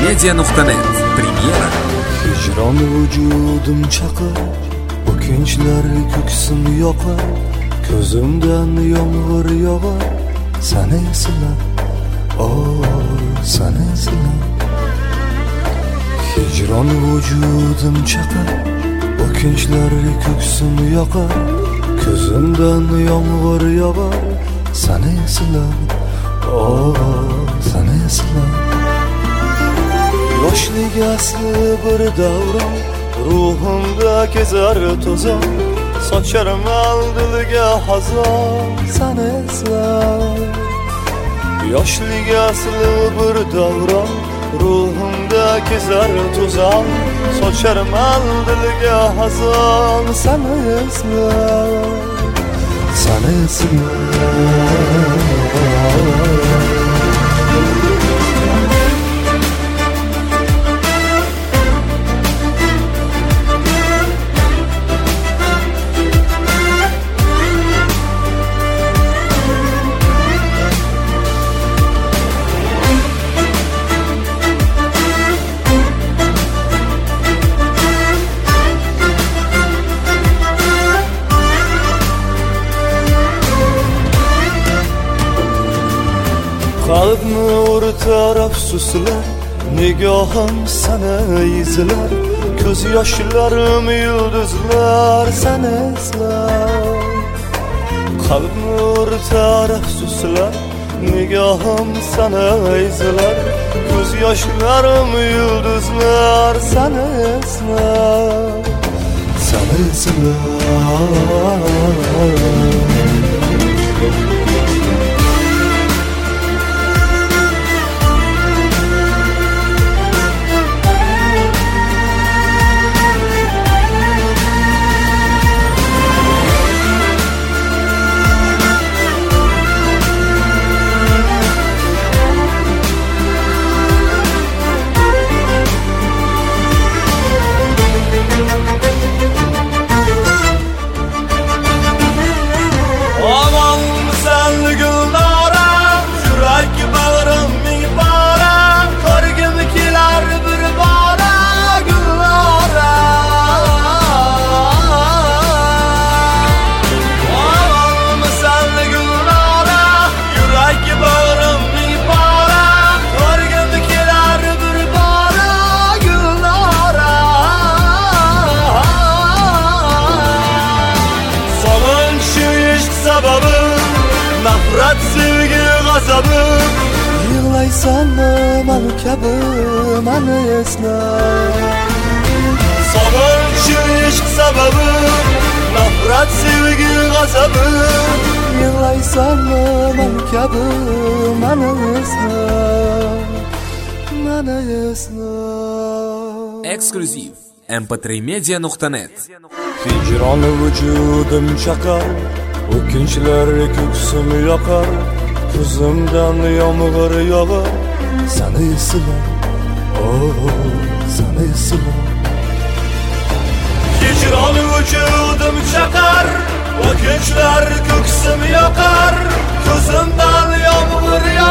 Media.net Premyera. Hicron vücudim çakar, o'kinchlar ko'ksim yoqar, ko'zimdan yomg'ir yog'ar, seni eslab, seni eslab. Hicron vücudim çakar, o'kinchlar ko'ksim yoqar, ko'zimdan yomg'ir yog'ar, seni eslab, seni eslab. Yoshlik asli bir davron, ruhimda kezar to'zon, socharim aldilga hazon, seni eslab. Yoshlik asli bir davron, ruhimda kezar to'zon, socharim aldilga hazon, seni eslab, seni eslab. Qalbni o'rtar afsuslar, nigohim sana izlar, ko'z yoshlarim yulduzlar, seni eslab. Qalbni o'rtar afsuslar, nigohim sana izlar, ko'z yoshlarim yulduzlar, seni eslab, seni eslab. Nafrat sevgi g'azabi, yig'laysanmi mani kabi, mani eslab. Sog'inch ishq sababi, nafrat sevgi g'azabi, yig'laysanmi mani kabi, mani eslab, mani eslab. Eksklyuziv mp3media.net. Hicron vücudim çakar, o'kinchlar ko'ksim yoqar, ko'zimdan yomg'ir yog'ar, seni eslab, seni eslab. Hicron vücudim chaqar, o'kinchlar ko'ksim yoqar, ko'zimdan yomg'ir yog'ar.